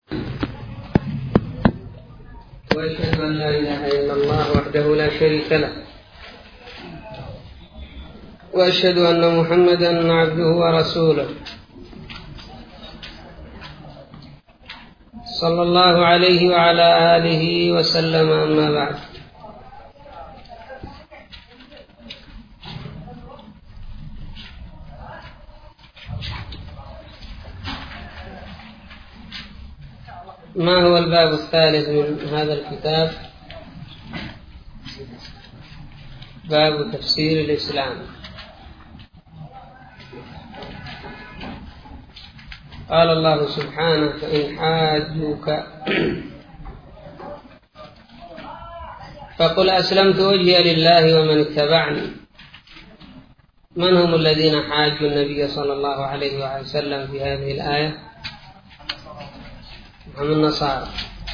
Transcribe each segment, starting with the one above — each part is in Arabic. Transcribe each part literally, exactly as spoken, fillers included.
وأشهد أن لا إله إلا الله وحده لا شريك له، وأشهد أن محمدا عبده ورسوله صلى الله عليه وعلى آله وسلم. أما بعد، ما هو الباب الثالث من هذا الكتاب؟ باب تفسير الإسلام. قال الله سبحانه: فإن حاجوك فقل أسلمت وجهي لله ومن اتبعني. من هم الذين حاجوا النبي صلى الله عليه وسلم في هذه الآية؟ هم النصارى.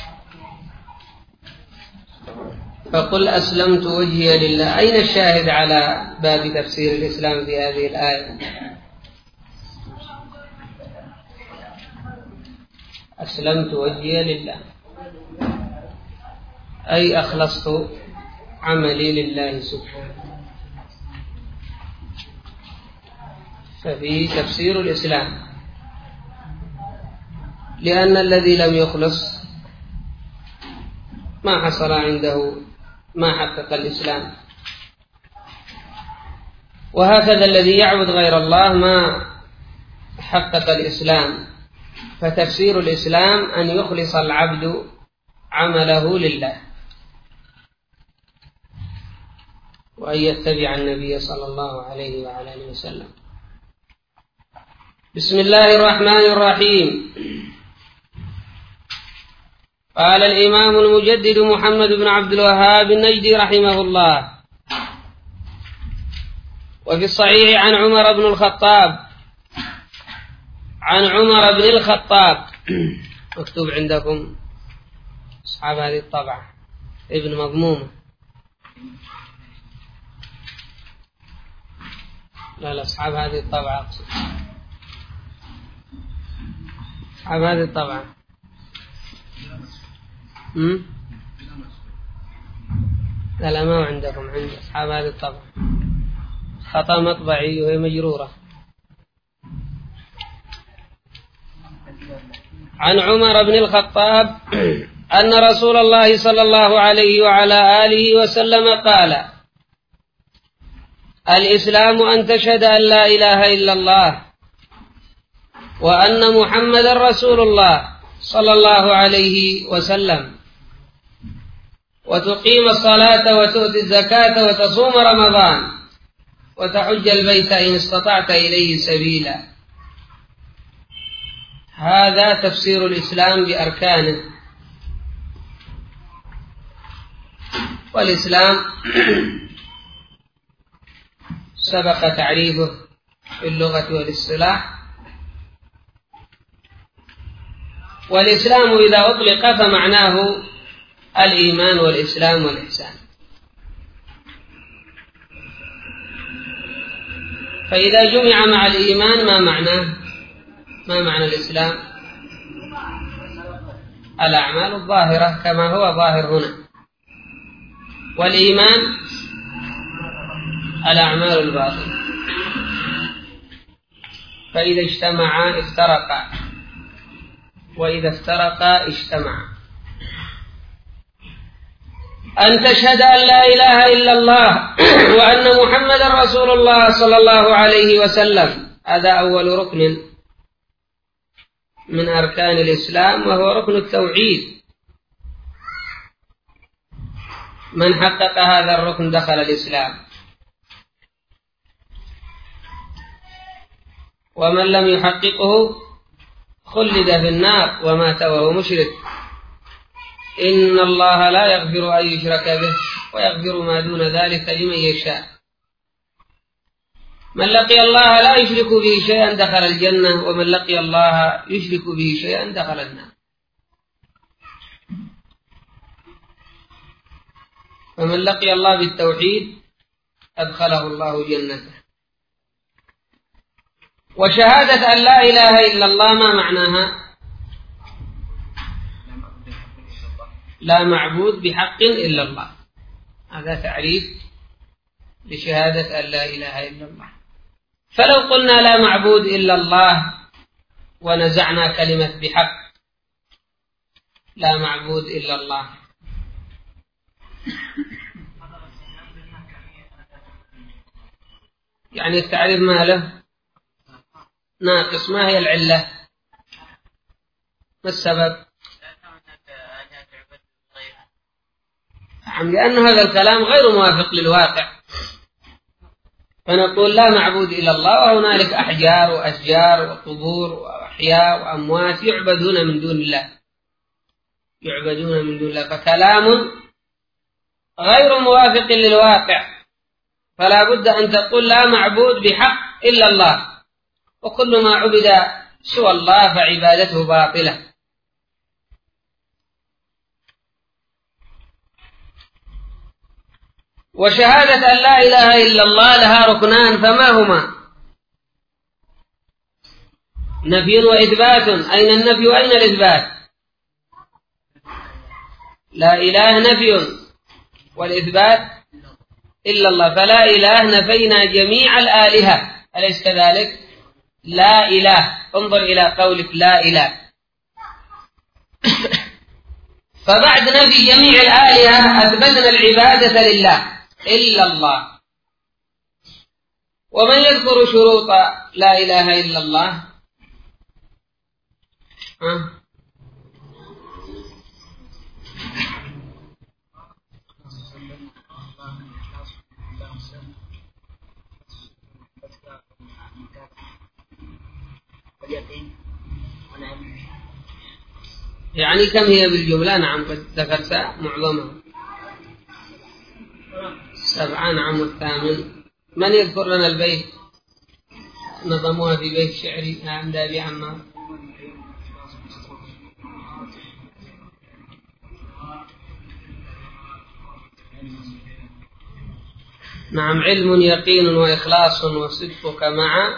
فقل أسلمت وجهي لله. أين الشاهد على باب تفسير الإسلام في هذه الآية؟ أسلمت وجهي لله، أي أخلصت عملي لله سبحانه. ففي تفسير الإسلام، لأن الذي لم يخلص ما حصل عنده ما حقق الإسلام، وهكذا الذي يعبد غير الله ما حقق الإسلام. فتفسير الإسلام أن يخلص العبد عمله لله، وأن يتبع النبي صلى الله عليه وعلى آله وسلم. بسم الله الرحمن الرحيم. قال الإمام المجدد محمد بن عبد الوهاب النجدي رحمه الله: وفي الصحيح عن عمر بن الخطاب عن عمر بن الخطاب مكتوب عندكم أصحاب هذه الطبعة ابن مضمومة، لا لا أصحاب هذه الطبعة أقصد أصحاب هذه الطبعة. لا لا ما عندكم، عند أصحاب هذه الطبعة خطأ مطبعي وهي مجرورة. عن عمر بن الخطاب أن رسول الله صلى الله عليه وعلى آله وسلم قال: الإسلام أن تشهد أن لا إله إلا الله وأن محمد رسول الله صلى الله عليه وسلم، وتقيم الصلاة وتؤتي الزكاة وتصوم رمضان وتحج البيت إن استطعت إليه سبيلا. هذا تفسير الإسلام بأركانه. والإسلام سبق تعريفه في اللغة والاصطلاح. والإسلام إذا أطلق فمعناه الإيمان والإسلام والإحسان. فإذا جمع مع الإيمان ما معناه؟ ما معنى الإسلام؟ الأعمال الظاهرة كما هو ظاهر هنا، والإيمان الأعمال الباطنة. فإذا اجتمعا افترقا، وإذا افترقا اجتمعا. أن تشهد أن لا إله إلا الله وأن محمد رسول الله صلى الله عليه وسلم، هذا أول ركن من أركان الإسلام، وهو ركن التوحيد. من حقق هذا الركن دخل الإسلام، ومن لم يحققه خلد في النار ومات وهو مشرك. إن الله لا يغفر أن يشرك به ويغفر ما دون ذلك لمن يشاء. من لقي الله لا يشرك به شيئا دخل الجنة، ومن لقي الله يشرك به شيئا دخل النار. فمن لقي الله بالتوحيد أدخله الله جنته. وشهادة أن لا إله إلا الله ما معناها؟ لا معبود بحق إلا الله. هذا تعريف لشهادة أن لا إله إلا الله. فلو قلنا لا معبود إلا الله ونزعنا كلمة بحق، لا معبود إلا الله، يعني التعريف ما له ناقص. ما هي العلة؟ ما السبب؟ لأن هذا الكلام غير موافق للواقع، فنقول لا معبود إلا الله وهنالك أحجار وأشجار وقبور وأحياء وأموات يعبدون من دون الله، يعبدون من دون الله، فكلام غير موافق للواقع. فلا بد أن تقول لا معبود بحق إلا الله، وكل ما عبد سوى الله فعبادته باطلة. وشهادة أن لا إله إلا الله لها ركنان، فما هما؟ نفي وإثبات. أين النفي وأين الإثبات؟ لا إله نفي، والإثبات إلا الله. فلا إله نفينا جميع الآلهة، أليس كذلك؟ لا إله، انظر إلى قولك لا إله. فبعد نفي جميع الآلهة أثبتنا العبادة لله إلا الله. ومن يذكر شروط لا إله إلا الله؟ ها؟ يعني كم هي بالجملة؟ نعم قد ذكرت معظمها، سبعة. نعم والثامن. من يذكر لنا البيت؟ نظموها في بيت شعري عند أبي عمار. نعم، علم يقين وإخلاص وصدقك مع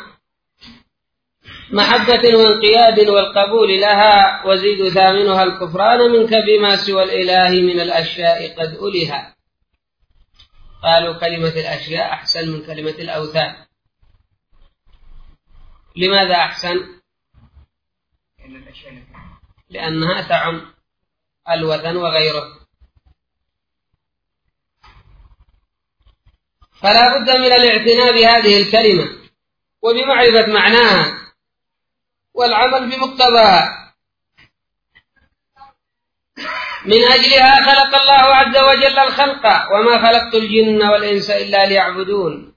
محبة وانقياد والقبول لها، وزيد ثامنها الكفران منك بما سوى الإله من الأشياء قد ألها. قالوا كلمة الأشياء أحسن من كلمة الأوثان. لماذا أحسن؟ لأنها تعم الوثن وغيره. فلا بد من الاعتناء بهذه الكلمة وبمعرفة معناها والعمل بمقتضاها. من أجلها خلق الله عز وجل الخلق، وما خلقت الجن والإنس إلا ليعبدون.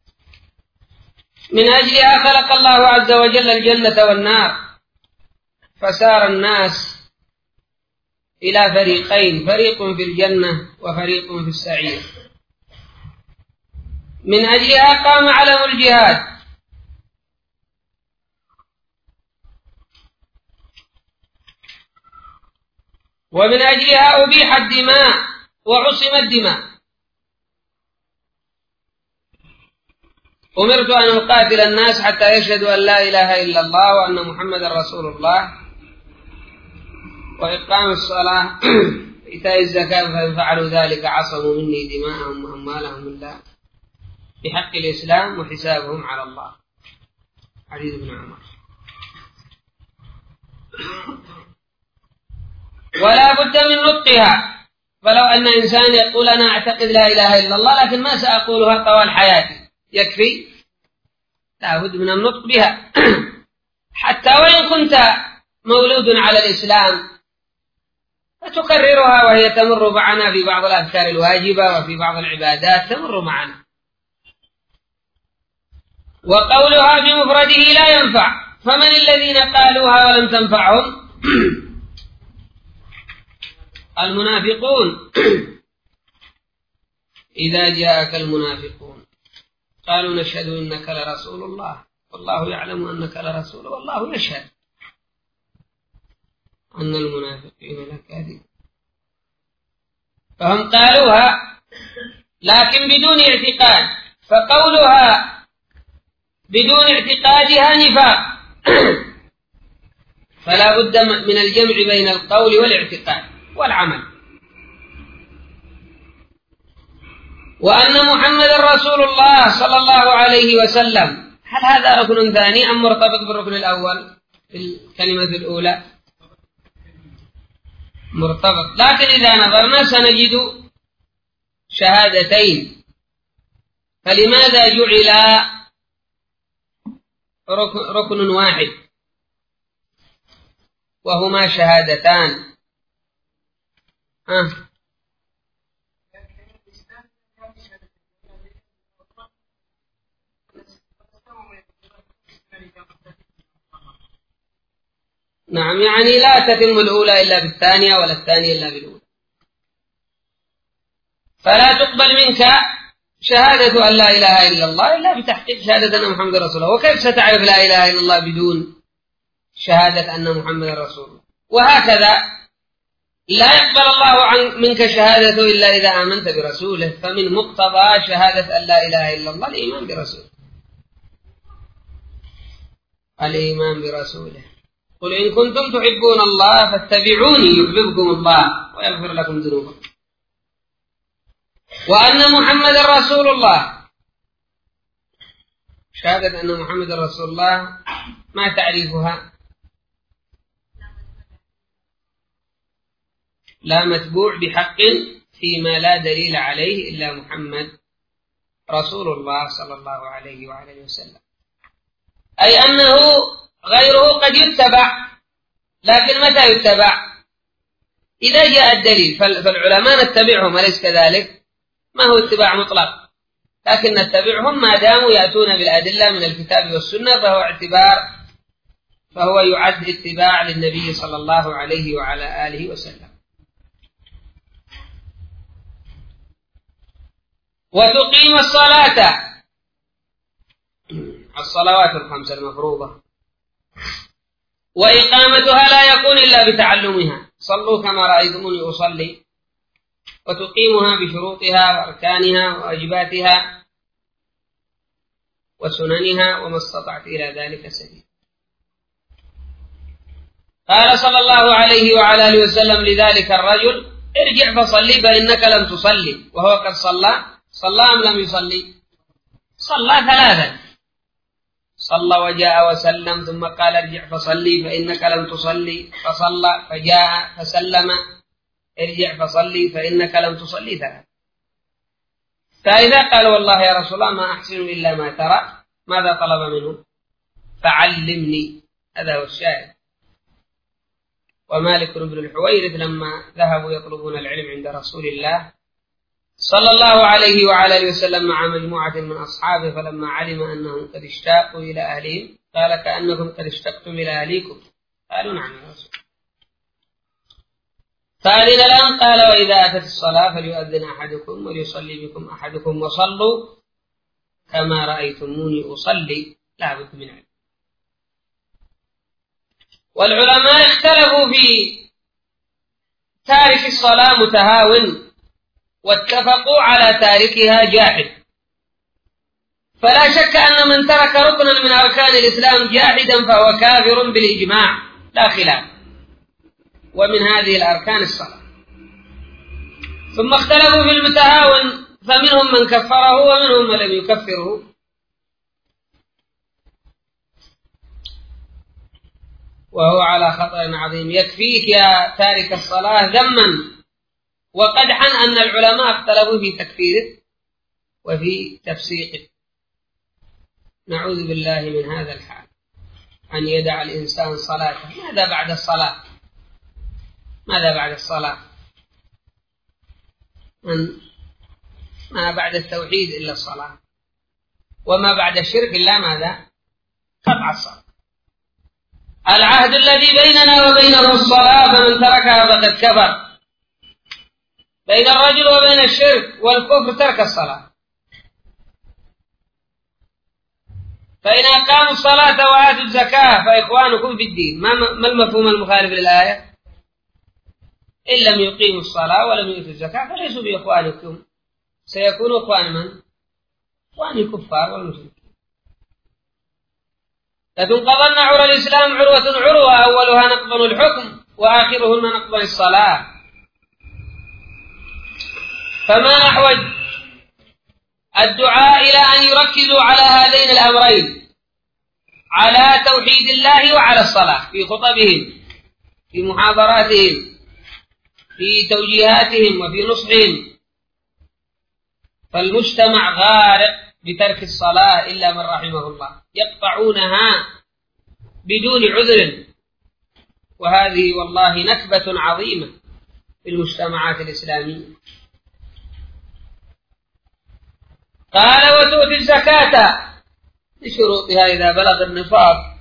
من أجلها خلق الله عز وجل الجنة والنار، فسار الناس إلى فريقين، فريق في الجنة وفريق في السعير. من أجلها قام علم الجهاد، ومن أجلها أبيح الدماء وعصم الدماء. أمرت أن أقاتل الناس حتى يشهدوا أن لا إله إلا الله وأن محمدا رسول الله، وإقام الصلاة وإيتاء الزكاة، فإن فعلوا ذلك عصموا مني دماءهم وأموالهم إلا بحق الإسلام وحسابهم على الله. حديث ابن عمر. ولا بد من نطقها. فلو أن إنسان يقول أنا أعتقد لا إله إلا الله لكن ما سأقولها طوال حياتي، يكفي؟ لا بد من النطق بها. حتى وإن كنت مولود على الإسلام فتكررها، وهي تمر معنا في بعض الأذكار الواجبة وفي بعض العبادات تمر معنا. وقولها بمفرده لا ينفع، فمن الذين قالوها ولم تنفعهم؟ المنافقون. إذا جاءك المنافقون قالوا نشهد إنك لرسول الله والله يعلم أنك لرسول والله يشهد أن المنافقين لكاذبون. فهم قالوها لكن بدون اعتقاد، فقولها بدون اعتقادها نفاق. فلا بد من الجمع بين القول والاعتقاد والعمل. وأن محمد رسول الله صلى الله عليه وسلم. هل هذا ركن ثاني أم مرتبط بالركن الأول في الكلمة الأولى؟ مرتبط، لكن إذا نظرنا سنجد شهادتين، فلماذا جعل ركن واحد وهما شهادتان؟ أه. نعم، يعني لا تتم الأولى إلا بالثانية ولا الثانية إلا بالأولى، فلا تقبل منك شهادة أن لا إله إلا الله إلا بتحقيق شهادة أن محمد رسول الله. وكيف ستعرف لا إله إلا الله بدون شهادة أن محمد رسول الله؟ وهكذا لا يقبل الله عن منك شهادة إلا إذا آمنت برسوله، فمن مقتضى شهادة أن لا إله إلا الله الإيمان برسوله. الإيمان برسوله. قل إن كنتم تحبون الله فاتبعوني يحببكم الله ويغفر لكم ذنوبكم. وأن محمد رسول الله، شهادة أن محمد رسول الله ما تعريفها؟ لا متبوع بحق فيما لا دليل عليه إلا محمد رسول الله صلى الله عليه وعلى وسلم، أي أنه غيره قد يتبع، لكن متى يتبع؟ إذا جاء الدليل. فالعلماء نتبعهم، أليس كذلك؟ ما هو اتباع مطلق، لكن نتبعهم ما داموا يأتون بالأدلة من الكتاب والسنة، فهو اعتبار، فهو يعد اتباع للنبي صلى الله عليه وعلى آله وسلم. وتقيم الصلاة، الصلوات الخمس المفروضة، وإقامتها لا يكون إلا بتعلمها، صلوا كما رأيتموني أصلي، وتقيمها بشروطها وأركانها وواجباتها وسننها وما استطعت إلى ذلك سبيل. قال صلى الله عليه وعلى آله وسلم لذلك الرجل: ارجع فصلي فإنك لم تصلي، وهو قد صلى. صلى أم لم يصلي؟ صلى ثلاثا، صلى وجاء وسلم، ثم قال: ارجع فصلي فإنك لم تصلي، فصلى فجاء فسلم، ارجع فصلي فإنك لم تصلي ثلاثا. فإذا قال: والله يا رسول الله ما أحسن إلا ما ترى، ماذا طلب منه؟ فعلمني. هذا هو الشاهد. ومالك بن الحويرث لما ذهبوا يطلبون العلم عند رسول الله صلى الله عليه وعلى اله وسلم مع مجموعة من أصحابه، فلما علم أنهم قد اشتاقوا إلى أهلهم قال: كأنكم قد اشتقتم إلى أهليكم. قالوا: نعم يا رسول. فأذن لهم، قال: وإذا أتت الصلاة فليؤذن أحدكم وليصلي بكم أحدكم، وصلوا كما رأيتموني أصلي. لا بد من علم. والعلماء اختلفوا في تارك الصلاة متهاون، واتفقوا على تاركها جاحد. فلا شك أن من ترك ركنا من أركان الإسلام جاحدا فهو كافر بالإجماع لا خلاف، ومن هذه الأركان الصلاة. ثم اختلفوا في المتهاون، فمنهم من كفره ومنهم من لم يكفره. وهو على خطر عظيم. يكفيك يا تارك الصلاة ذما وقدحا أن العلماء اختلفوا في تكفيره وفي تفسيقه. نعوذ بالله من هذا الحال، أن يدع الإنسان صلاته. ماذا بعد الصلاة؟ ماذا بعد الصلاة؟ من ما بعد التوحيد إلا الصلاة، وما بعد الشرك إلا ماذا؟ قطع الصلاة. العهد الذي بيننا وبينه الصلاة، فمن تركها فقد كفر. بين الرجل وبين الشرك والكفر ترك الصلاة. فإن أقاموا الصلاة وآتوا الزكاة فإخوانكم في الدين. ما المفهوم المخالف للآية؟ إن لم يقيموا الصلاة ولم يؤتوا الزكاة فليسوا بإخوانكم، سيكونوا إخوان من؟ إخوان الكفار والمشركين. لتنقضن عرى الإسلام عروة عروة، أولها نقض الحكم وآخرهن نقض الصلاة. فما أحوج الدعاء إلى أن يركزوا على هذين الأمرين، على توحيد الله وعلى الصلاة في خطبهم، في محاضراتهم، في توجيهاتهم وفي نصحهم. فالمجتمع غارق بترك الصلاة إلا من رحمه الله، يقطعونها بدون عذر، وهذه والله نكبة عظيمة في المجتمعات الإسلامية. قال وتؤتي الزكاة بشروطها إذا بلغ النصاب،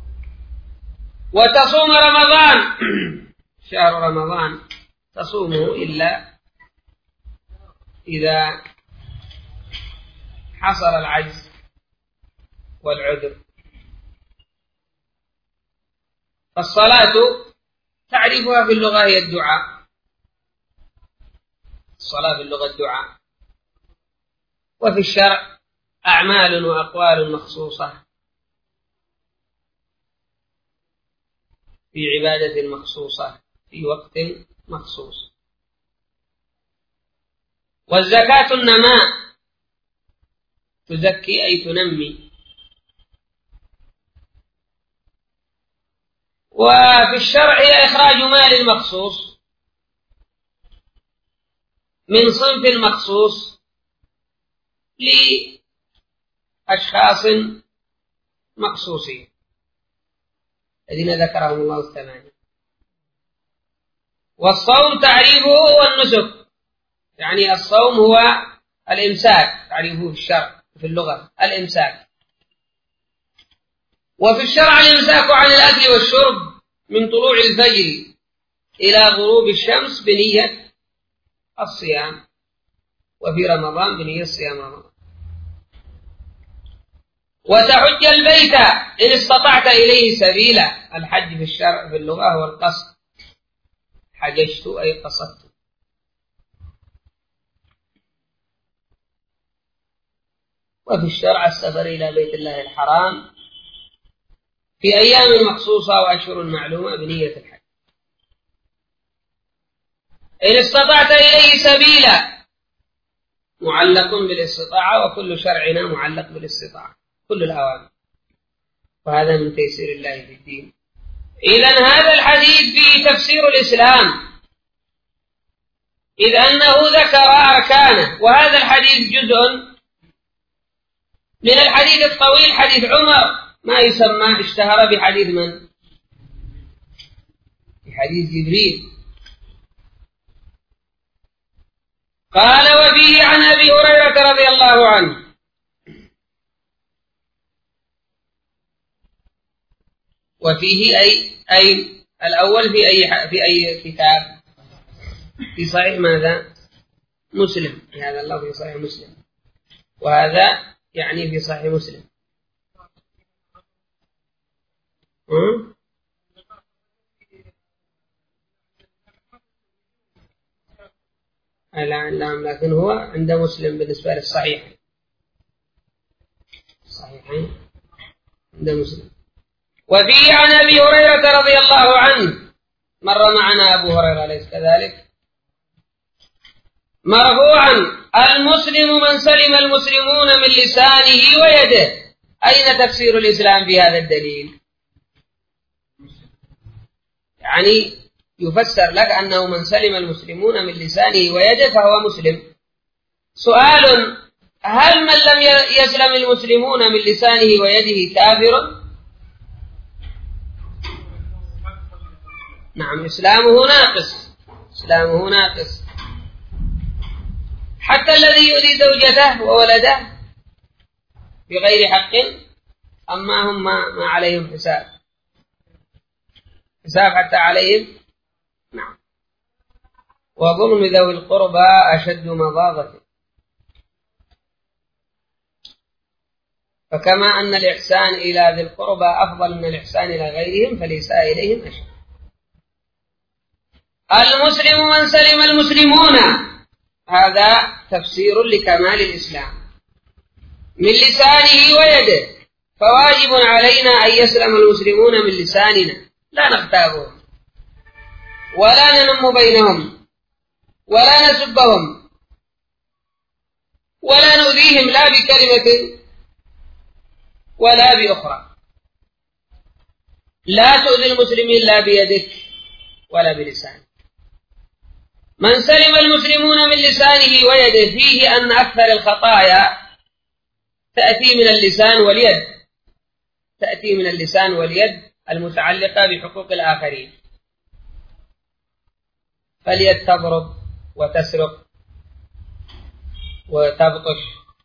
وتصوم رمضان شهر رمضان تصومه إلا إذا حصل العجز والعذر. الصلاة تعرفها في اللغة هي الدعاء، الصلاة في اللغة الدعاء، وفي الشرع أعمال وأقوال مخصوصة في عبادة مخصوصة في وقت مخصوص. والزكاة النماء، تزكي أي تنمي. وفي الشرع هي إخراج مال مخصوص من صنف مخصوص لأشخاص مخصوصين الذين ذكرهم الله الثمانية. والصوم تعريفه هو النسك، يعني الصوم هو الإمساك، تعريفه في الشرع في اللغة الإمساك. وفي الشرع الإمساك عن الأكل والشرب من طلوع الفجر إلى غروب الشمس بنية الصيام، وفي رمضان بنية صيام رمضان. وتحج البيت إن استطعت إليه سبيلا، الحج في الشرع في اللغة هو القصد، حججت أي قصدت. وفي الشرع السفر إلى بيت الله الحرام في أيام مخصوصة وأشهر معلومة بنية الحج. إن استطعت إليه سبيلا معلق بالاستطاعة، وكل شرعنا معلق بالاستطاعة، كل الأوامر، وهذا من تيسير الله في الدين. إذن هذا الحديث فيه تفسير الإسلام، إذ أنه ذكر أركانه. وهذا الحديث جزء من الحديث الطويل، حديث عمر، ما يسمى اشتهر بحديث من؟ بحديث جبريل. قال وفيه عن أبي هريرة رضي الله عنه وفيه أي أي الأول في أي في أي كتاب؟ في صحيح ماذا؟ مسلم، هذا الله في صحيح مسلم، وهذا يعني في صحيح مسلم. م? لا لا، لكن هو عند مسلم بالنسبة للصحيح، صحيحين عند مسلم. وفيه عن أبي هريرة رضي الله عنه، مر معنا أبو هريرة أليس كذلك؟ مرفوعا: المسلم من سلم المسلمون من لسانه ويده. أين تفسير الإسلام في هذا الدليل؟ يعني يفسر لك أنه من سلم المسلمون من لسانه ويده فهو مسلم. سؤال: هل من لم يسلم المسلمون من لسانه ويده كافر؟ نعم، إسلامه ناقص، إسلامه ناقص. حتى الذي يؤذي زوجته وولده بغير حق، أما هم ما عليهم حساب، حساب حتى عليهم. نعم. وظلم ذوي القربى أشد مضاضة. فكما أن الإحسان إلى ذي القربى أفضل من الإحسان إلى غيرهم، فالإساءة إليهم أشد. المسلم من سلم المسلمون، هذا تفسير لكمال الإسلام، من لسانه ويده. فواجب علينا أن يسلم المسلمون من لساننا، لا نغتابهم ولا ننم بينهم ولا نسبهم ولا نؤذيهم لا بكلمة ولا بأخرى. لا تؤذي المسلمين لا بيدك ولا بلسانك. من سلم المسلمون من لسانه ويده فيه أن أكثر الخطايا تأتي من اللسان واليد، تأتي من اللسان واليد المتعلقة بحقوق الآخرين. فاليد تضرب وتسرق وتبطش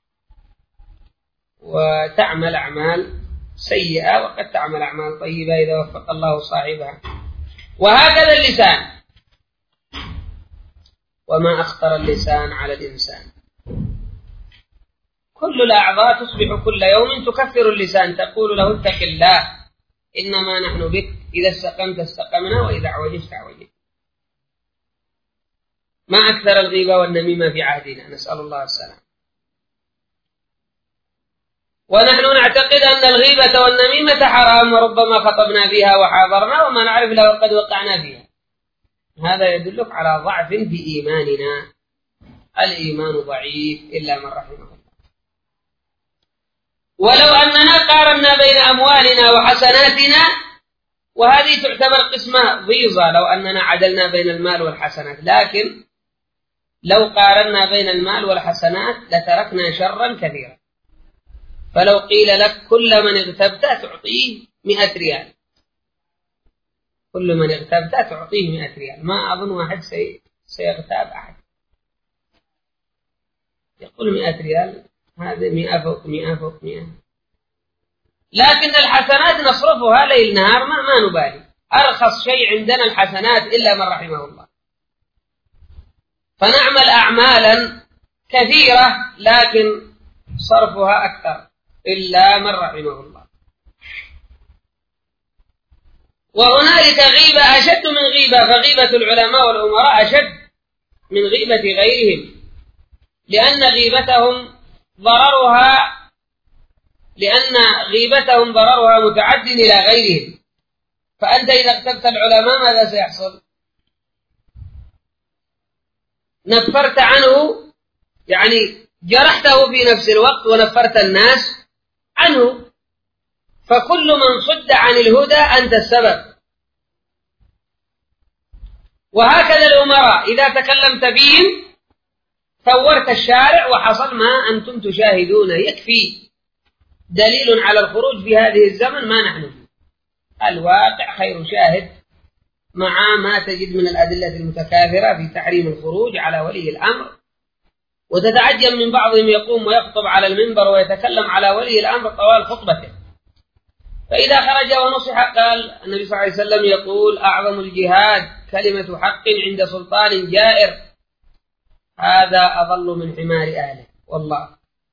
وتعمل أعمال سيئة، وقد تعمل أعمال طيبة إذا وفق الله صاحبها. وهكذا اللسان. وما أخطر اللسان على الإنسان. كل الأعضاء تصبح كل يوم تكفر اللسان، تقول له اتق الله إنما نحن بك، إذا استقمت استقمنا وإذا عوجت عوجت. ما أكثر الغيبة والنميمة في عهدنا، نسأل الله السلام. ونحن نعتقد أن الغيبة والنميمة حرام، وربما خطبنا فيها وحاضرنا وما نعرف له قد وقعنا فيها. هذا يدلك على ضعف في إيماننا. الإيمان ضعيف إلا من رحمه الله. ولو أننا قارنا بين أموالنا وحسناتنا، وهذه تعتبر قسمة ضيزة لو أننا عدلنا بين المال والحسنات، لكن لو قارنا بين المال والحسنات لتركنا شرا كثيرا. فلو قيل لك كل من اغتبت تعطيه مئة ريال، كل من اغتبت تعطيه مئة ريال، ما أظن واحد سيغتاب أحد. يقول مئة ريال، هذا مئة فوق مئة فوق مئة. لكن الحسنات نصرفها ليل نهار، ما, ما نبالي. أرخص شيء عندنا الحسنات إلا من رحمه الله. فنعمل أعمالا كثيرة لكن صرفها أكثر إلا من رحمه الله. وهنالك غيبة أشد من غيبة، فغيبة العلماء والأمراء أشد من غيبة غيرهم، لأن غيبتهم ضررها لأن غيبتهم ضررها متعد إلى غيرهم. فأنت إذا اغتبت العلماء ماذا سيحصل؟ نفرت عنه، يعني جرحته في نفس الوقت ونفرت الناس عنه. فكل من صد عن الهدى أنت السبب. وهكذا الأمراء إذا تكلمت بهم ثورت الشارع وحصل ما أنتم تشاهدون. يكفي دليل على الخروج في هذه الزمن ما نحن فيه. الواقع خير شاهد، مع ما تجد من الأدلة المتكاثرة في تحريم الخروج على ولي الأمر. وتتعجب من بعضهم يقوم ويخطب على المنبر ويتكلم على ولي الأمر طوال خطبته، فإذا خرج ونصح قال النبي صلى الله عليه وسلم يقول أعظم الجهاد كلمة حق عند سلطان جائر، هذا أضل من حمار أهله. والله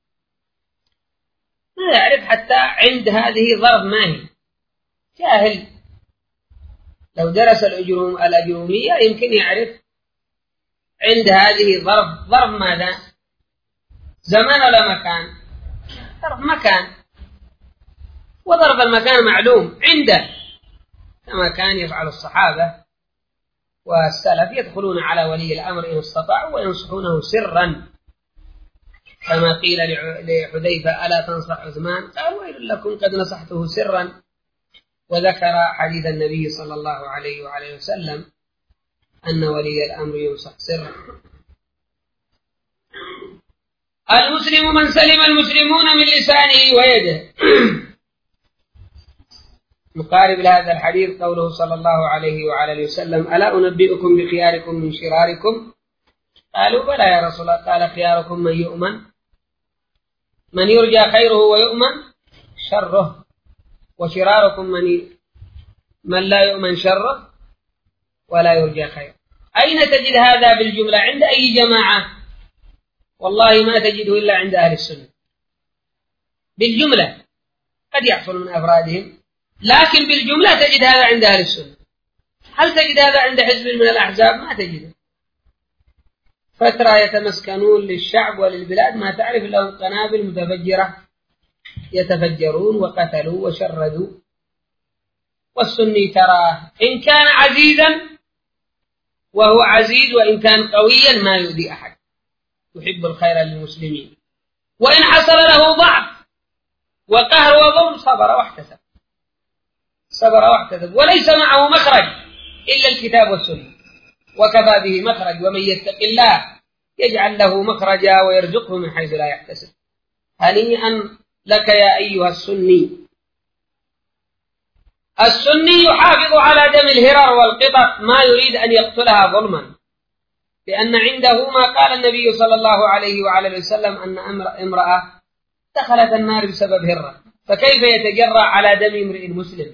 ما يعرف حتى عند هذه ظرف ما هي، جاهل. لو درس الأجروم الأجرومية يمكن يعرف عند هذه ظرف. ظرف ماذا؟ زمان ولا مكان؟ ظرف مكان، وظرف المكان معلوم عنده، كما كان يفعل الصحابة والسلف، يدخلون على ولي الأمر إن استطاعوا وينصحونه سرا، كما قيل لحذيفة ألا تنصح عثمان؟ قال ويل لكم قد نصحته سرا. وذكر حديث النبي صلى الله عليه وعليه وسلم أن ولي الأمر ينصح سرا. المسلم من سلم المسلمون من لسانه ويده. مقارب لهذا الحديث قوله صلى الله عليه وعلى وسلم ألا أنبئكم بخياركم من شراركم؟ قالوا بلى يا رسول الله. قال خياركم من يؤمن من يرجى خيره ويؤمن شره، وشراركم من من لا يؤمن شره ولا يرجى خيره. أين تجد هذا بالجملة؟ عند أي جماعة؟ والله ما تجده إلا عند أهل السنة بالجملة. قد يحصل من أفرادهم، لكن بالجملة تجد هذا عند أهل السنة. هل تجد هذا عند حزب من الأحزاب؟ ما تجده. فترة يتمسكنون للشعب وللبلاد ما تعرف لهم قنابل متفجرة يتفجرون وقتلوا وشردوا. والسني تراه إن كان عزيزا وهو عزيز، وإن كان قويا ما يؤذي أحد، يحب الخير للمسلمين. وإن حصل له ضعف وقهر وظلم صبر واحتسب صبر واحتسب وليس معه مخرج إلا الكتاب والسنة، وكفى به مخرج. ومن يتق الله يجعل له مخرجا ويرزقه من حيث لا يحتسب. هنيئا لك يا أيها السني. السني يحافظ على دم الهرر والقطط ما يريد أن يقتلها ظلما، لأن عنده ما قال النبي صلى الله عليه وعلى وسلم أن امرأة دخلت النار بسبب هرة، فكيف يتجرأ على دم امرئ مسلم؟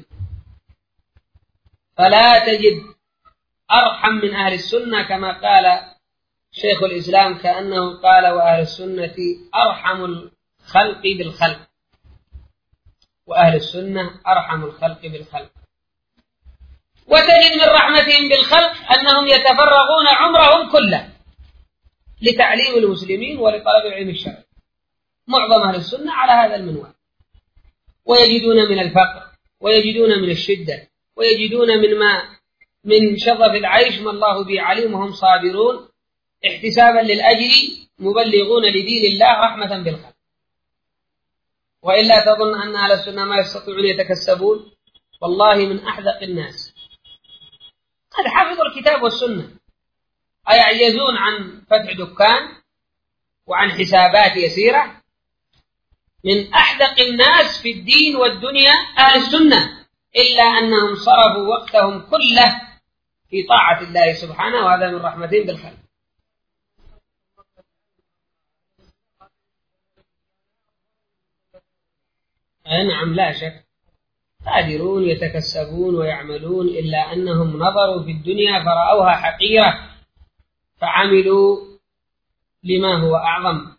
فلا تجد أرحم من أهل السنة، كما قال شيخ الإسلام كأنه قال وأهل السنة أرحم الخلق بالخلق، وأهل السنة أرحم الخلق بالخلق. وتجد من رحمتهم بالخلق أنهم يتفرغون عمرهم كله لتعليم المسلمين ولطلب العلم الشرعي. معظم أهل السنة على هذا المنوال، ويجدون من الفقر ويجدون من الشدة ويجدون من ما من شظف العيش ما الله به عليم، وهم صابرون احتسابا للأجر مبلغون لدين الله رحمة بالخلق. وإلا تظن أن أهل السنة ما يستطيعون يتكسبون؟ والله من أحذق الناس قد حفظوا الكتاب والسنة، أيعجزون عن فتح دكان وعن حسابات يسيرة؟ من أحذق الناس في الدين والدنيا أهل السنة، إلا أنهم صرفوا وقتهم كله في طاعة الله سبحانه، وهذا من رحمتهم بالخلق. نعم لا شك قادرون يتكسبون ويعملون، إلا أنهم نظروا في الدنيا فرأوها حقيرة فعملوا لما هو أعظم.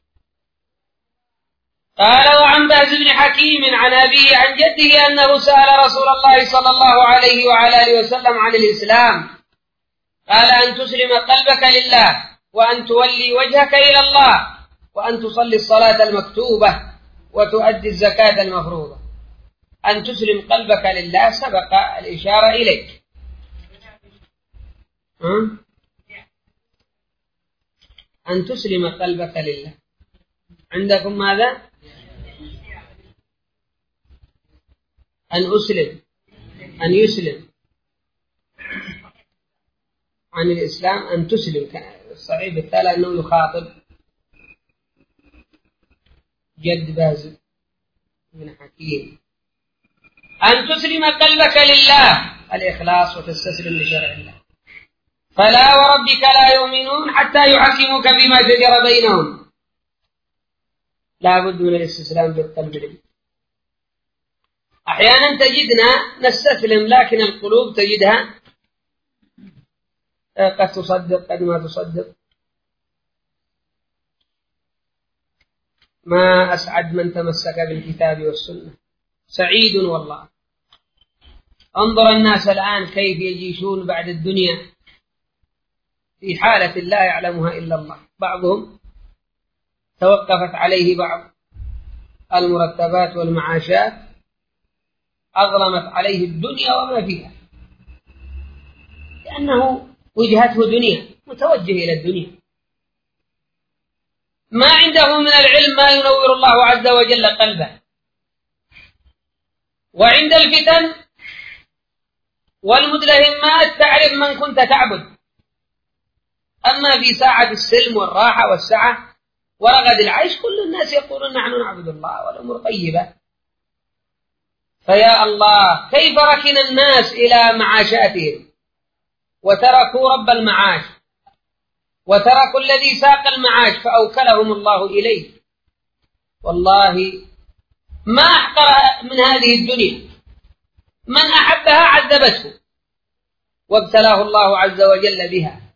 قال وعن بهز بن حكيم عن أبيه عن جده أنه سأل رسول الله صلى الله عليه وعلى آله وسلم عن الإسلام، قال أن تسلم قلبك لله، وأن تولي وجهك إلى الله، وأن تصلي الصلاة المكتوبة، وتؤدي الزكاة المفروضة. أن تسلم قلبك لله سبق الإشارة إليك. أن تسلم قلبك لله. عندكم ماذا؟ أن أسلم، أن يسلم عن الإسلام، أن تسلم. الصحيح بالتالي أنه يخاطب جد باز بن حكيم. أن تسلم قلبك لله، الإخلاص، وتستسلم لشرع الله. فلا وربك لا يؤمنون حتى يحكموك بما شجر بينهم. لا بد من الاستسلام بالقلب لله. أحيانا تجدنا نستسلم، لكن القلوب تجدها قد تصدق قد ما تصدق. ما أسعد من تمسك بالكتاب والسنة، سعيد والله. انظر الناس الآن كيف يجيشون بعد الدنيا في حالة لا يعلمها إلا الله. بعضهم توقفت عليه بعض المرتبات والمعاشات، أظلمت عليه الدنيا وما فيها، لأنه وجهته دنيا، متوجه إلى الدنيا. ما عنده من العلم ما ينور الله عز وجل قلبه. وعند الفتن والمدلهمات تعرف من كنت تعبد. أما في ساعة السلم والراحة والسعة ورغد العيش كل الناس يقولون نحن نعبد الله والأمور طيبة. فيا الله كيف ركن الناس إلى معاشاتهم وتركوا رب المعاش، وتركوا الذي ساق المعاش فأوكلهم الله إليه. والله ما أحقر من هذه الدنيا، من أحبها عذبته وابتلاه الله عز وجل بها.